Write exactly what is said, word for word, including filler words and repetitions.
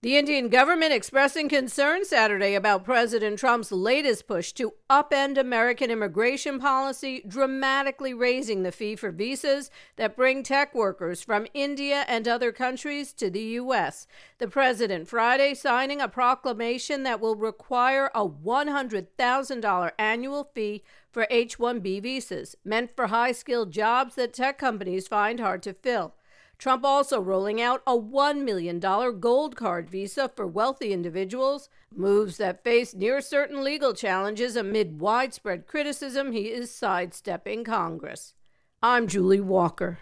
The Indian government expressing concern Saturday about President Trump's latest push to upend American immigration policy, dramatically raising the fee for visas that bring tech workers from India and other countries to the U S. The president Friday signing a proclamation that will require a one hundred thousand dollars annual fee for H one B visas, meant for high-skilled jobs that tech companies find hard to fill. Trump also rolling out a one million dollars gold card visa for wealthy individuals, moves that face near certain legal challenges amid widespread criticism he is sidestepping Congress. I'm Julie Walker.